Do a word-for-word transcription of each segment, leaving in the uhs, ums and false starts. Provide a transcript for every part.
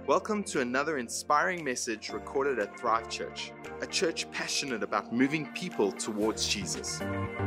Welcome to another inspiring message recorded at Thrive Church, a church passionate about moving people towards Jesus.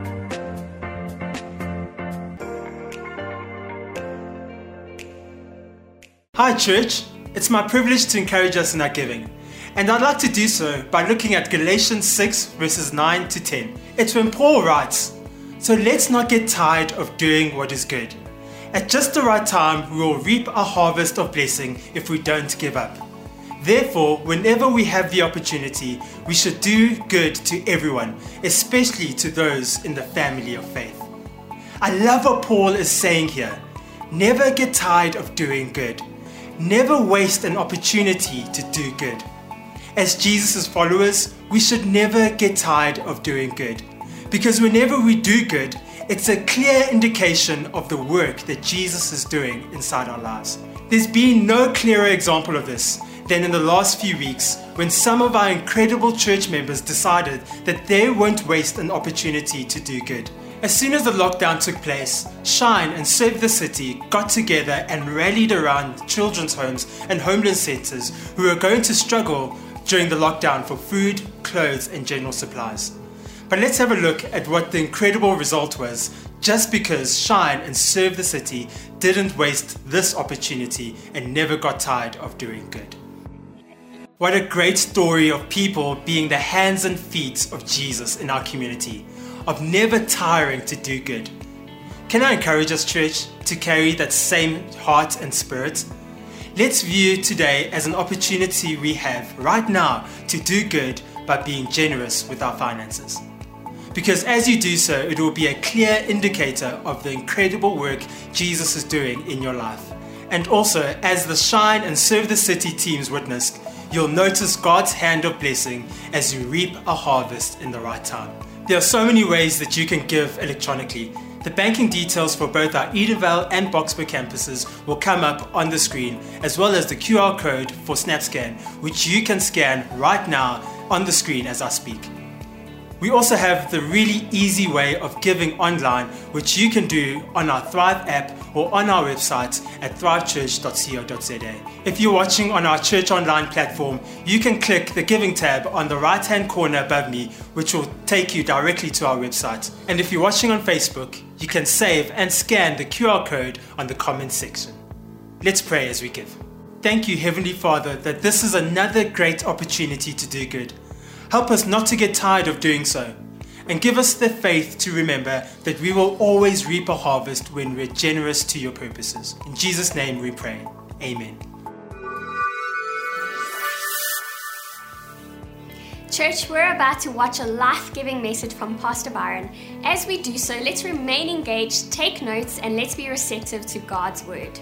Hi church, it's my privilege to encourage us in our giving. And I'd like to do so by looking at Galatians six verses nine to ten. It's when Paul writes, "So let's not get tired of doing what is good. At just the right time, we will reap a harvest of blessing if we don't give up. Therefore, whenever we have the opportunity, we should do good to everyone, especially to those in the family of faith." I love what Paul is saying here. Never get tired of doing good. Never waste an opportunity to do good. As Jesus' followers, we should never get tired of doing good. Because whenever we do good, it's a clear indication of the work that Jesus is doing inside our lives. There's been no clearer example of this than in the last few weeks when some of our incredible church members decided that they won't waste an opportunity to do good. As soon as the lockdown took place, Shine and Serve the City got together and rallied around children's homes and homeless centers who were going to struggle during the lockdown for food, clothes and general supplies. But let's have a look at what the incredible result was just because Shine and Serve the City didn't waste this opportunity and never got tired of doing good. What a great story of people being the hands and feet of Jesus in our community, of never tiring to do good. Can I encourage us, church, to carry that same heart and spirit? Let's view today as an opportunity we have right now to do good by being generous with our finances. Because as you do so, it will be a clear indicator of the incredible work Jesus is doing in your life. And also, as the Shine and Serve the City teams witnessed, you'll notice God's hand of blessing as you reap a harvest in the right time. There are so many ways that you can give electronically. The banking details for both our Edenvale and Boksburg campuses will come up on the screen, as well as the Q R code for SnapScan, which you can scan right now on the screen as I speak. We also have the really easy way of giving online, which you can do on our Thrive app or on our website at thrive church dot co dot za. If you're watching on our Church Online platform, you can click the Giving tab on the right-hand corner above me, which will take you directly to our website. And if you're watching on Facebook, you can save and scan the Q R code on the comments section. Let's pray as we give. Thank you, Heavenly Father, that this is another great opportunity to do good. Help us not to get tired of doing so, and give us the faith to remember that we will always reap a harvest when we're generous to your purposes. In Jesus' name we pray. Amen. Church, we're about to watch a life-giving message from Pastor Byron. As we do so, let's remain engaged, take notes, and let's be receptive to God's word.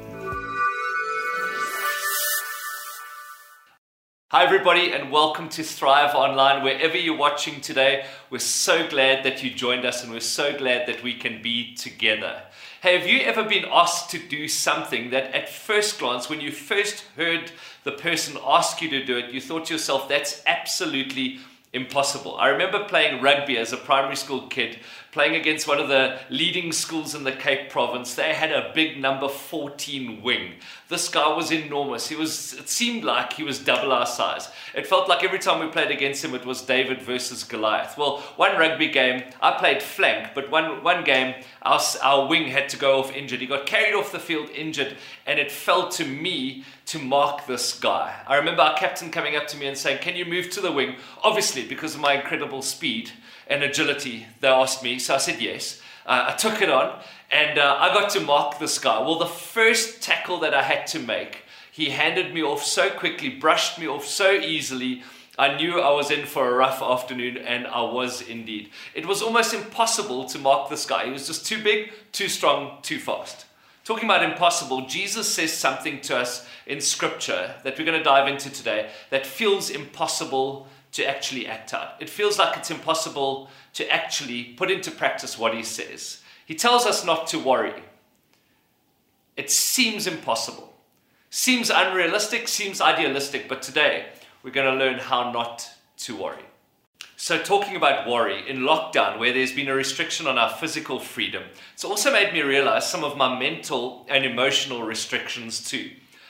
Hi everybody and welcome to Thrive Online. Wherever you're watching today, we're so glad that you joined us and we're so glad that we can be together. Hey, have you ever been asked to do something that at first glance, when you first heard the person ask you to do it, you thought to yourself, that's absolutely impossible? I remember playing rugby as a primary school kid, playing against one of the leading schools in the Cape Province. They had a big number fourteen wing. This guy was enormous. He was, it seemed like he was double our size. It felt like every time we played against him, it was David versus Goliath. Well, one rugby game, I played flank, but one, one game, our, our wing had to go off injured. He got carried off the field injured, and it fell to me to mark this guy. I remember our captain coming up to me and saying, "Can you move to the wing?" Obviously, because of my incredible speed and agility, they asked me, so I said yes. Uh, I took it on, and uh, I got to mark this guy. Well, the first tackle that I had to make, he handed me off so quickly, brushed me off so easily, I knew I was in for a rough afternoon, and I was indeed. It was almost impossible to mark this guy. He was just too big, too strong, too fast. Talking about impossible, Jesus says something to us in Scripture that we're going to dive into today that feels impossible to actually act out. It feels like it's impossible to actually put into practice what he says. He tells us not to worry. It seems impossible, seems unrealistic, seems idealistic, but today we're going to learn how not to worry. So talking about worry, in lockdown, where there's been a restriction on our physical freedom, it's also made me realize some of my mental and emotional restrictions too.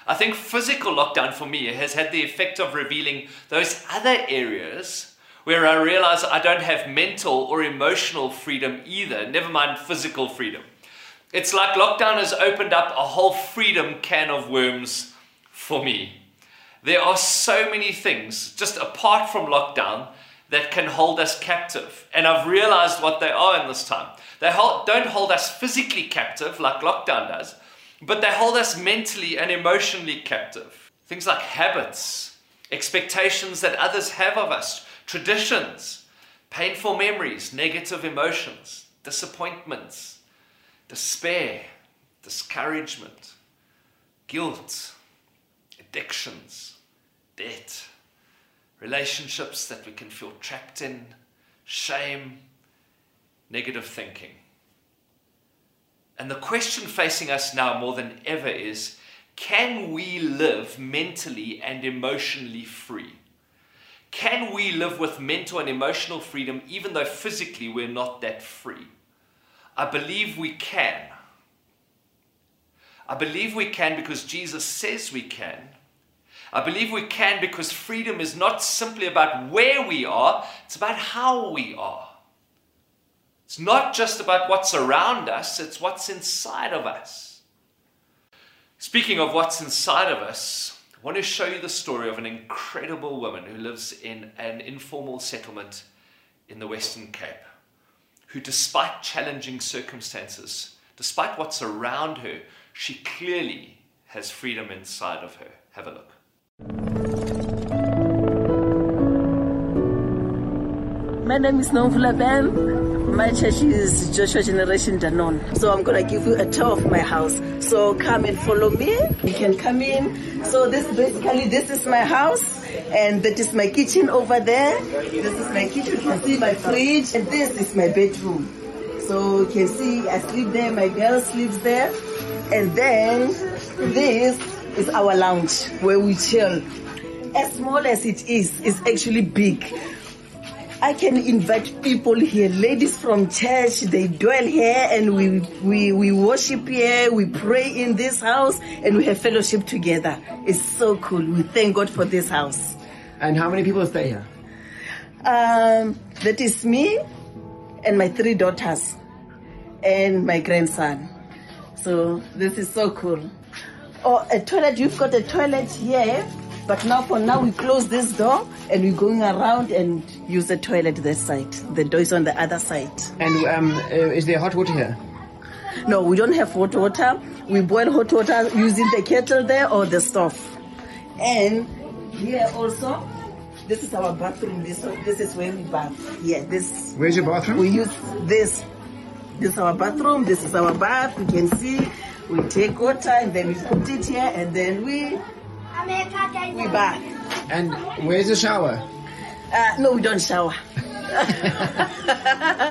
I think physical lockdown for me has had the effect of revealing those other areas where I realize I don't have mental or emotional freedom either, never mind physical freedom. It's like lockdown has opened up a whole freedom can of worms for me. There are so many things, just apart from lockdown, that can hold us captive. And I've realized what they are in this time. They hold, don't hold us physically captive like lockdown does, but they hold us mentally and emotionally captive. Things like habits, expectations that others have of us, traditions, painful memories, negative emotions, disappointments, despair, discouragement, guilt, addictions, debt, relationships that we can feel trapped in, shame, negative thinking. And the question facing us now more than ever is, can we live mentally and emotionally free? Can we live with mental and emotional freedom even though physically we're not that free? I believe we can. I believe we can because Jesus says we can. I believe we can because freedom is not simply about where we are, it's about how we are. It's not just about what's around us, it's what's inside of us. Speaking of what's inside of us, I want to show you the story of an incredible woman who lives in an informal settlement in the Western Cape, who despite challenging circumstances, despite what's around her, she clearly has freedom inside of her. Have a look. My name is Nomvula Ben. My church is Joshua Generation Danon. So I'm going to give you a tour of my house. So come and follow me. You can come in. So this basically, this is my house. And that is my kitchen over there. This is my kitchen. You can see my fridge. And this is my bedroom. So you can see I sleep there. My girl sleeps there. And then this is our lounge where we chill. As small as it is, it's actually big. I can invite people here, ladies from church, they dwell here and we, we, we worship here, we pray in this house and we have fellowship together. It's so cool. We thank God for this house. And how many people stay here? Um, that is me and my three daughters and my grandson. So this is so cool. Oh, a toilet, you've got a toilet here. But now for now, we close this door and we're going around and use the toilet this side. The door is on the other side. And um, uh, is there hot water here? No, we don't have hot water. We boil hot water using the kettle there or the stove. And here also, this is our bathroom. This, this is where we bath. Yeah, this. Where's your bathroom? We use this. This is our bathroom. This is our bath. You can see we take water and then we put it here and then we... We bath. And where's the shower? Uh, no, we don't shower. I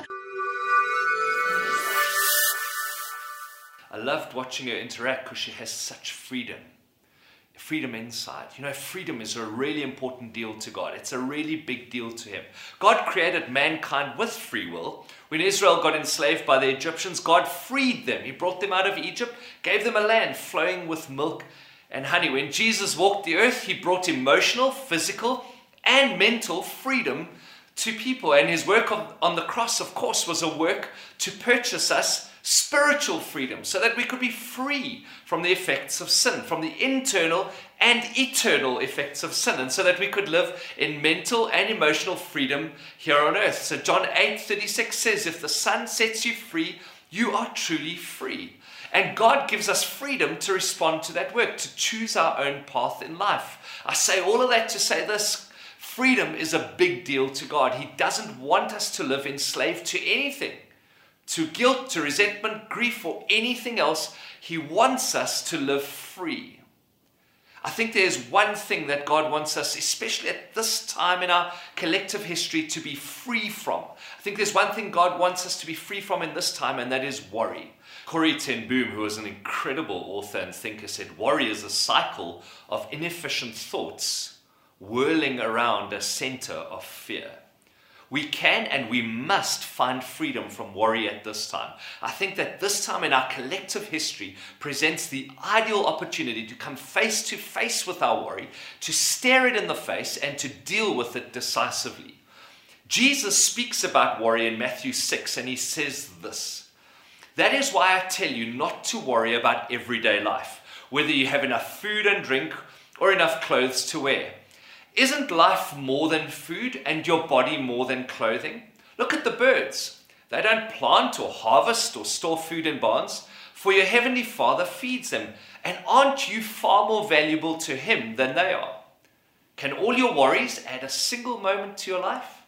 loved watching her interact because she has such freedom. Freedom inside. You know, freedom is a really important deal to God. It's a really big deal to Him. God created mankind with free will. When Israel got enslaved by the Egyptians, God freed them. He brought them out of Egypt, gave them a land flowing with milk and honey. When Jesus walked the earth, He brought emotional, physical, and mental freedom to people. And His work on the cross, of course, was a work to purchase us spiritual freedom so that we could be free from the effects of sin, from the internal and eternal effects of sin, and so that we could live in mental and emotional freedom here on earth. So John eight thirty-six says, if the Son sets you free, you are truly free. And God gives us freedom to respond to that work, to choose our own path in life. I say all of that to say this: freedom is a big deal to God. He doesn't want us to live enslaved to anything, to guilt, to resentment, grief, or anything else. He wants us to live free. I think there's one thing that God wants us, especially at this time in our collective history, to be free from. I think there's one thing God wants us to be free from in this time, and that is worry. Corrie ten Boom, who was an incredible author and thinker, said, worry is a cycle of inefficient thoughts whirling around a center of fear. We can and we must find freedom from worry at this time. I think that this time in our collective history presents the ideal opportunity to come face to face with our worry, to stare it in the face and to deal with it decisively. Jesus speaks about worry in Matthew six, and he says this: "That is why I tell you not to worry about everyday life, whether you have enough food and drink or enough clothes to wear. Isn't life more than food and your body more than clothing? Look at the birds. They don't plant or harvest or store food in barns, for your heavenly Father feeds them. And aren't you far more valuable to him than they are? Can all your worries add a single moment to your life?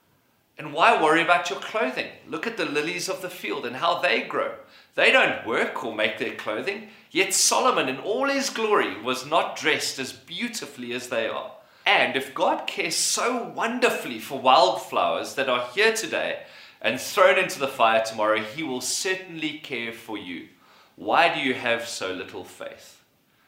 And why worry about your clothing? Look at the lilies of the field and how they grow. They don't work or make their clothing, yet Solomon in all his glory was not dressed as beautifully as they are. And if God cares so wonderfully for wildflowers that are here today and thrown into the fire tomorrow, he will certainly care for you. Why do you have so little faith?"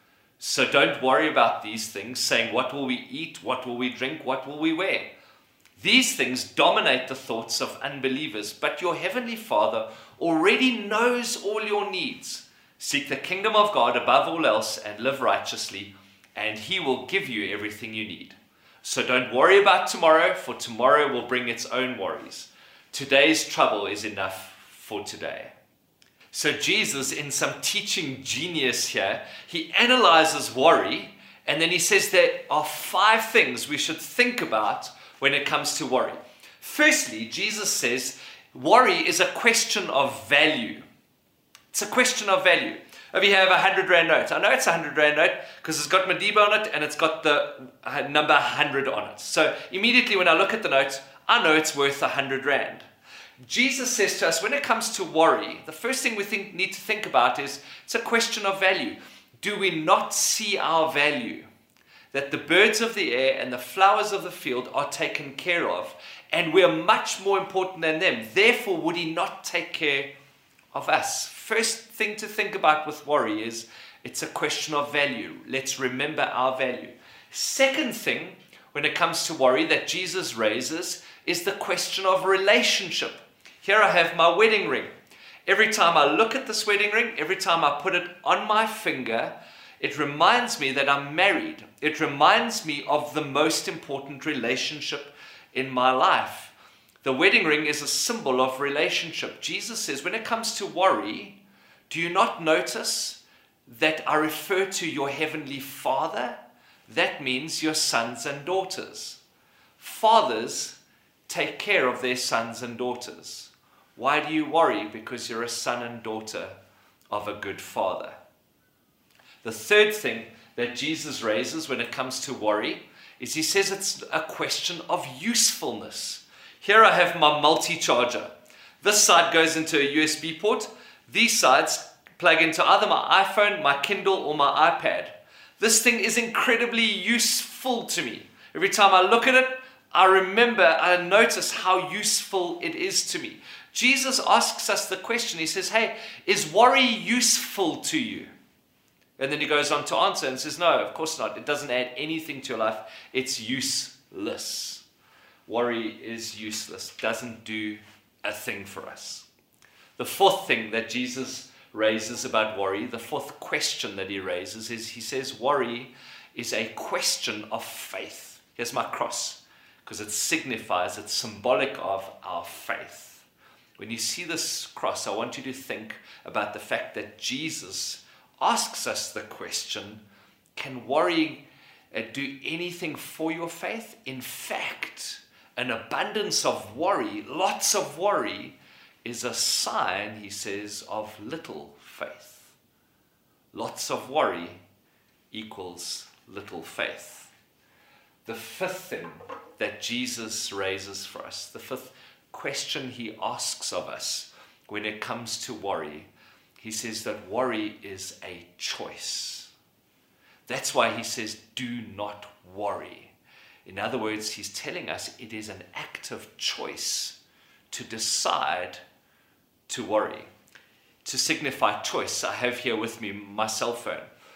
So don't worry about these things, saying, "What will we eat? What will we drink? What will we wear?" These things dominate the thoughts of unbelievers, but your heavenly Father already knows all your needs. Seek the kingdom of God above all else and live righteously, and he will give you everything you need. So don't worry about tomorrow, for tomorrow will bring its own worries. Today's trouble is enough for today. So Jesus, in some teaching genius here, he analyzes worry, and then he says there are five things we should think about when it comes to worry. Firstly, Jesus says worry is a question of value. It's a question of value. If you have a hundred rand note, I know it's a hundred rand note because it's got Madiba on it and it's got the number one hundred on it. So immediately when I look at the note, I know it's worth a hundred rand. Jesus says to us, when it comes to worry, the first thing we think, need to think about is it's a question of value. Do we not see our value? That the birds of the air and the flowers of the field are taken care of, and we are much more important than them. Therefore, would he not take care of us? First thing to think about with worry is it's a question of value. Let's remember our value. Second thing, when it comes to worry that Jesus raises, is the question of relationship. Here I have my wedding ring. Every time I look at this wedding ring, every time I put it on my finger, it reminds me that I'm married. It reminds me of the most important relationship in my life. The wedding ring is a symbol of relationship. Jesus says, when it comes to worry, do you not notice that I refer to your heavenly Father? That means your sons and daughters. Fathers take care of their sons and daughters. Why do you worry? Because you're a son and daughter of a good father. The third thing that Jesus raises when it comes to worry is he says it's a question of usefulness. Here I have my multi-charger. This side goes into a U S B port. These sides plug into either my iPhone, my Kindle, or my iPad. This thing is incredibly useful to me. Every time I look at it, I remember, I notice how useful it is to me. Jesus asks us the question. He says, hey, is worry useful to you? And then he goes on to answer and says, no, of course not. It doesn't add anything to your life. It's useless. Worry is useless. Doesn't do a thing for us. The fourth thing that Jesus raises about worry, the fourth question that he raises is he says worry is a question of faith. Here's my cross, because it signifies, it's symbolic of our faith. When you see this cross, I want you to think about the fact that Jesus asks us the question, can worry uh, do anything for your faith? In fact, an abundance of worry, lots of worry, is a sign, he says, of little faith. Lots of worry equals little faith. The fifth thing that Jesus raises for us, the fifth question he asks of us when it comes to worry, he says that worry is a choice. That's why he says, do not worry. In other words, he's telling us it is an active choice to decide to worry. To signify choice, I have here with me my cell phone.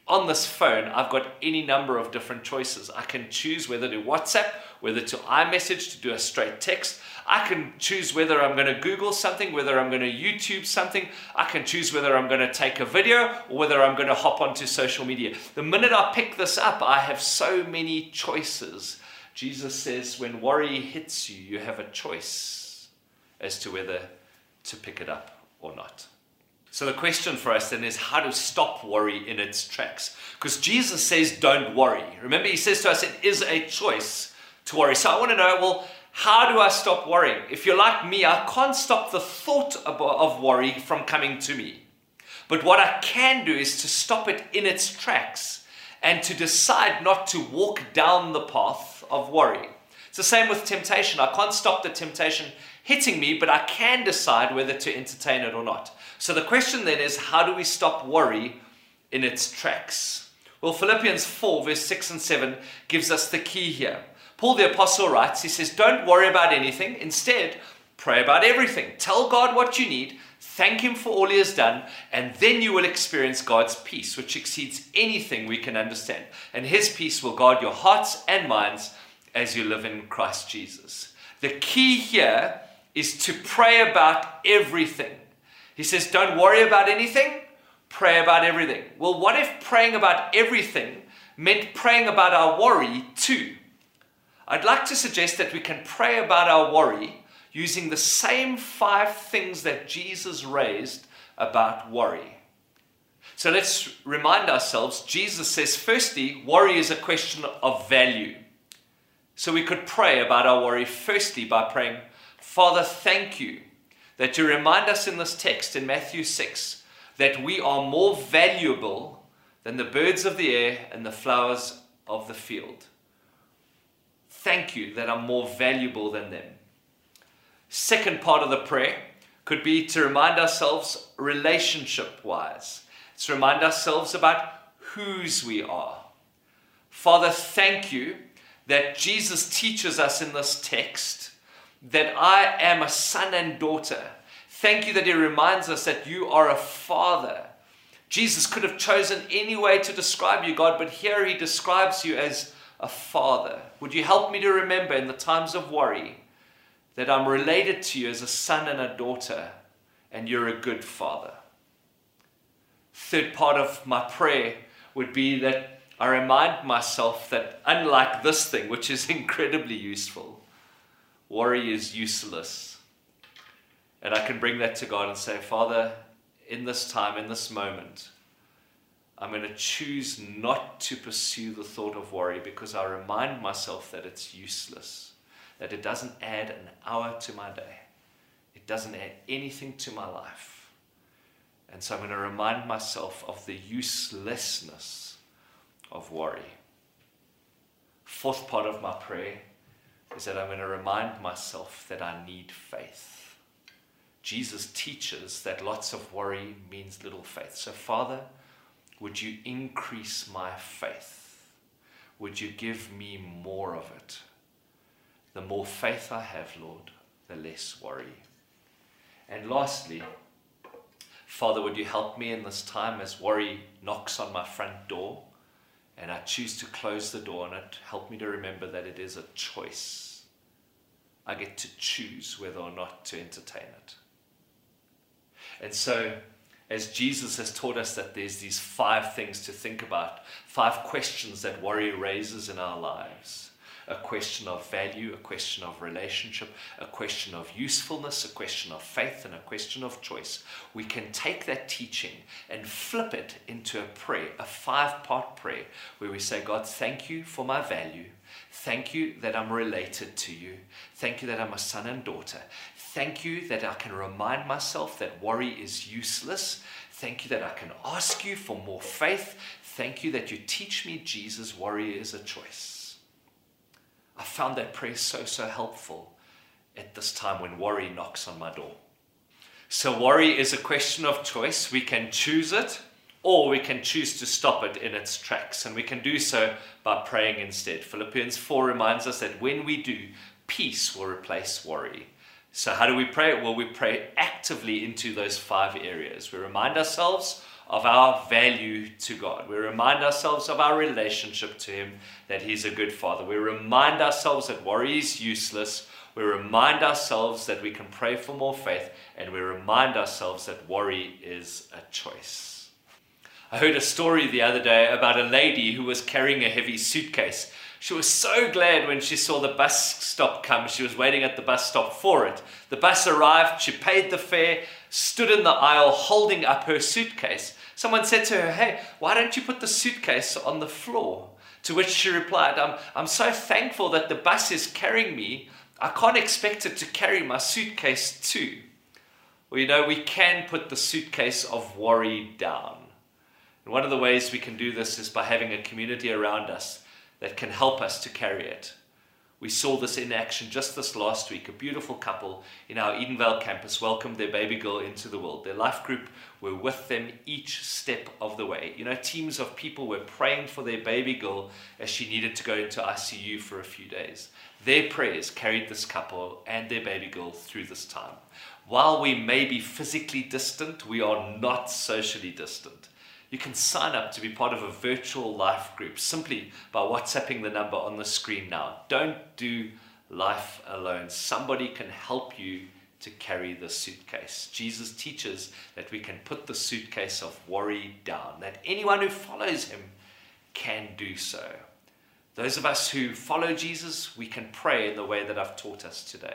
on this phone, I've got any number of different choices. I can choose whether to WhatsApp, whether to iMessage, to do a straight text. I can choose whether I'm going to Google something, whether I'm going to YouTube something. I can choose whether I'm going to take a video or whether I'm going to hop onto social media. The minute I pick this up, I have so many choices. Jesus says when worry hits you, you have a choice as to whether to pick it up or not. So the question for us then is how to stop worry in its tracks. Because Jesus says don't worry. Remember, he says to us it is a choice to worry. So I want to know, well, how do I stop worrying? If you're like me, I can't stop the thought of worry from coming to me. But what I can do is to stop it in its tracks and to decide not to walk down the path of worry. It's the same with temptation. I can't stop the temptation hitting me, but I can decide whether to entertain it or not. So the question then is, how do we stop worry in its tracks? Well, Philippians four, verse six and seven gives us the key here. Paul the Apostle writes, he says, don't worry about anything. Instead, pray about everything. Tell God what you need. Thank him for all he has done. And then you will experience God's peace, which exceeds anything we can understand. And his peace will guard your hearts and minds as you live in Christ Jesus. The key here is to pray about everything. He says, don't worry about anything. Pray about everything. Well, what if praying about everything meant praying about our worry too? I'd like to suggest that we can pray about our worry using the same five things that Jesus raised about worry. So let's remind ourselves, Jesus says, firstly, worry is a question of value. So we could pray about our worry firstly by praying, Father, thank you that you remind us in this text in Matthew six that we are more valuable than the birds of the air and the flowers of the field. Thank you that I'm more valuable than them. Second part of the prayer could be to remind ourselves relationship-wise. It's to remind ourselves about whose we are. Father, thank you that Jesus teaches us in this text that I am a son and daughter. Thank you that he reminds us that you are a father. Jesus could have chosen any way to describe you, God, but here he describes you as a father. Would you help me to remember in the times of worry that I'm related to you as a son and a daughter, and you're a good father? Third part of my prayer would be that I remind myself that unlike this thing, which is incredibly useful, worry is useless. And I can bring that to God and say, Father, in this time, in this moment, I'm going to choose not to pursue the thought of worry because I remind myself that it's useless, that it doesn't add an hour to my day. It doesn't add anything to my life. And so I'm going to remind myself of the uselessness of worry. Fourth part of my prayer is that I'm going to remind myself that I need faith. Jesus teaches that lots of worry means little faith. So Father, would you increase my faith? Would you give me more of it? The more faith I have, Lord, the less worry. And lastly, Father, would you help me in this time as worry knocks on my front door and I choose to close the door on it? Help me to remember that it is a choice. I get to choose whether or not to entertain it. And so, as Jesus has taught us that there's these five things to think about, five questions that worry raises in our lives. A question of value, a question of relationship, a question of usefulness, a question of faith, and a question of choice. We can take that teaching and flip it into a prayer, a five-part prayer, where we say, God, thank you for my value. Thank you that I'm related to you. Thank you that I'm a son and daughter. Thank you that I can remind myself that worry is useless. Thank you that I can ask you for more faith. Thank you that you teach me, Jesus, worry is a choice. I found that prayer so, so helpful at this time when worry knocks on my door. So worry is a question of choice. We can choose it, or we can choose to stop it in its tracks. And we can do so by praying instead. Philippians four reminds us that when we do, peace will replace worry. So how do we pray? Well, we pray actively into those five areas. We remind ourselves of our value to God. We remind ourselves of our relationship to Him, that He's a good Father. We remind ourselves that worry is useless. We remind ourselves that we can pray for more faith, and we remind ourselves that worry is a choice. I heard a story the other day about a lady who was carrying a heavy suitcase. She was so glad when she saw the bus stop come. She was waiting at the bus stop for it. The bus arrived, she paid the fare, stood in the aisle holding up her suitcase. Someone said to her, "Hey, why don't you put the suitcase on the floor?" To which she replied, I'm, I'm so thankful that the bus is carrying me. I can't expect it to carry my suitcase too. Well, you know, we can put the suitcase of worry down. And one of the ways we can do this is by having a community around us that can help us to carry it. We saw this in action just this last week. A beautiful couple in our Edenvale campus welcomed their baby girl into the world. Their life group were with them each step of the way. You know, teams of people were praying for their baby girl as she needed to go into I C U for a few days. Their prayers carried this couple and their baby girl through this time. While we may be physically distant, we are not socially distant. You can sign up to be part of a virtual life group simply by WhatsApping the number on the screen now. Don't do life alone. Somebody can help you to carry the suitcase. Jesus teaches that we can put the suitcase of worry down, that anyone who follows Him can do so. Those of us who follow Jesus, we can pray in the way that I've taught us today.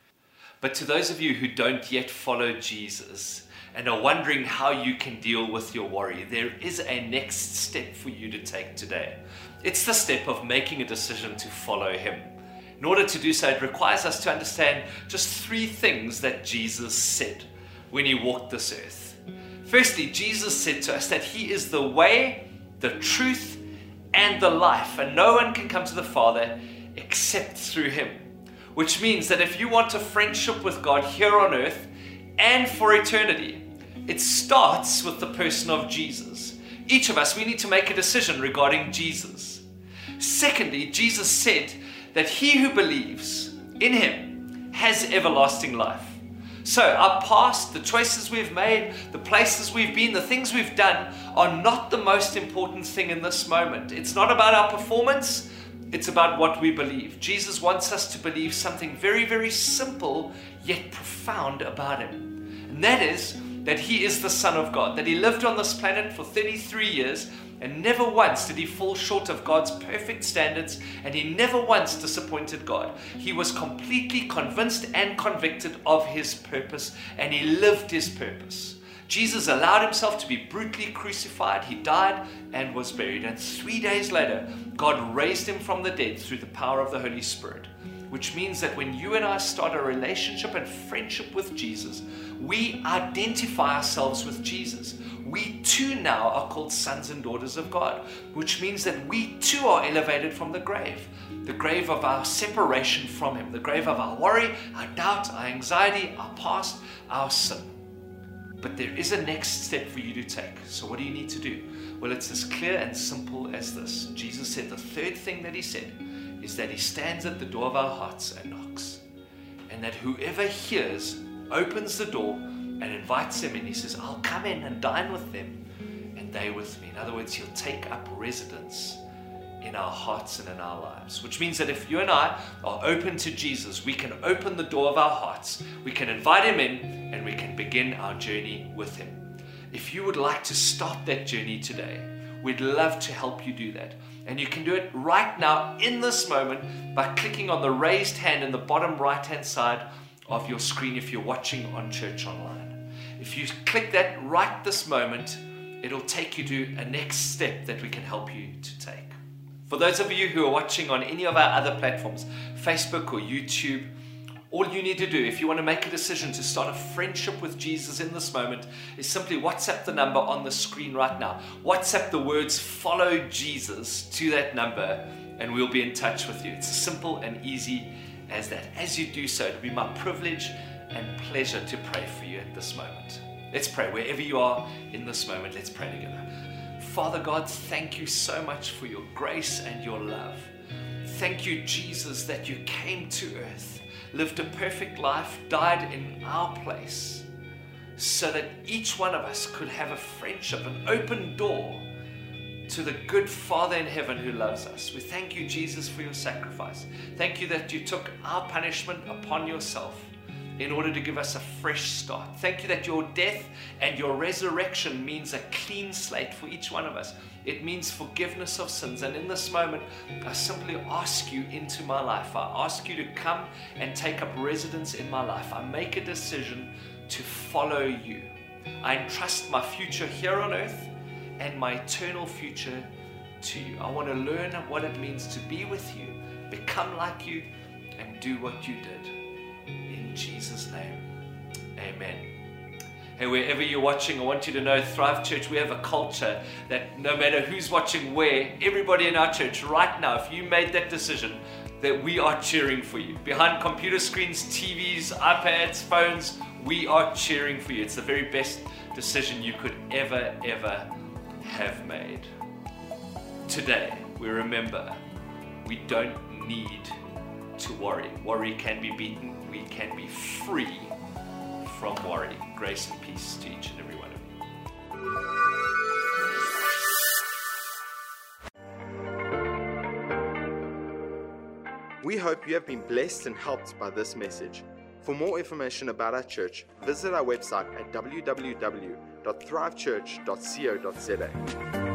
But to those of you who don't yet follow Jesus and are wondering how you can deal with your worry, there is a next step for you to take today. It's the step of making a decision to follow Him. In order to do so, it requires us to understand just three things that Jesus said when He walked this earth. Firstly, Jesus said to us that He is the way, the truth, and the life, and no one can come to the Father except through Him. Which means that if you want a friendship with God here on earth and for eternity, it starts with the person of Jesus. Each of us, we need to make a decision regarding Jesus. Secondly, Jesus said that he who believes in Him has everlasting life. So our past, the choices we've made, the places we've been, the things we've done are not the most important thing in this moment. It's not about our performance. It's about what we believe. Jesus wants us to believe something very, very simple yet profound about Him. And that is that He is the Son of God, that He lived on this planet for thirty-three years and never once did He fall short of God's perfect standards, and He never once disappointed God. He was completely convinced and convicted of His purpose, and He lived His purpose. Jesus allowed Himself to be brutally crucified. He died and was buried. And three days later, God raised Him from the dead through the power of the Holy Spirit. Which means that when you and I start a relationship and friendship with Jesus, we identify ourselves with Jesus. We too now are called sons and daughters of God. Which means that we too are elevated from the grave. The grave of our separation from Him. The grave of our worry, our doubt, our anxiety, our past, our sin. But there is a next step for you to take. So what do you need to do? Well, it's as clear and simple as this. Jesus said the third thing that He said is that He stands at the door of our hearts and knocks. And that whoever hears opens the door and invites Him in. He says, I'll come in and dine with them and they with me. In other words, He'll take up residence in our hearts and in our lives. Which means that if you and I are open to Jesus, we can open the door of our hearts, we can invite Him in, and we can begin our journey with Him. If you would like to start that journey today, we'd love to help you do that. And you can do it right now in this moment by clicking on the raised hand in the bottom right hand side of your screen if you're watching on Church Online. If you click that right this moment, it'll take you to a next step that we can help you to take. For those of you who are watching on any of our other platforms, Facebook or YouTube, all you need to do if you want to make a decision to start a friendship with Jesus in this moment is simply WhatsApp the number on the screen right now. WhatsApp the words follow Jesus to that number and we'll be in touch with you. It's as simple and easy as that. As you do so, it'll be my privilege and pleasure to pray for you at this moment. Let's pray. Wherever you are in this moment, let's pray together. Father God, thank you so much for your grace and your love. Thank you, Jesus, that you came to earth, lived a perfect life, died in our place, so that each one of us could have a friendship, an open door to the good Father in heaven who loves us. We thank you, Jesus, for your sacrifice. Thank you that you took our punishment upon yourself in order to give us a fresh start. Thank you that your death and your resurrection means a clean slate for each one of us. It means forgiveness of sins. And in this moment, I simply ask you into my life. I ask you to come and take up residence in my life. I make a decision to follow you. I entrust my future here on earth and my eternal future to you. I want to learn what it means to be with you, become like you, and do what you did. In Jesus' name, amen. Hey, wherever you're watching, I want you to know, Thrive Church, we have a culture that no matter who's watching where, everybody in our church right now, if you made that decision, that we are cheering for you. Behind computer screens, T Vs, iPads, phones, we are cheering for you. It's the very best decision you could ever, ever have made. Today, we remember, we don't need to worry. Worry can be beaten. We can be free from worry. Grace and peace to each and every one of you. We hope you have been blessed and helped by this message. For more information about our church, visit our website at w w w dot thrive church dot co dot z a.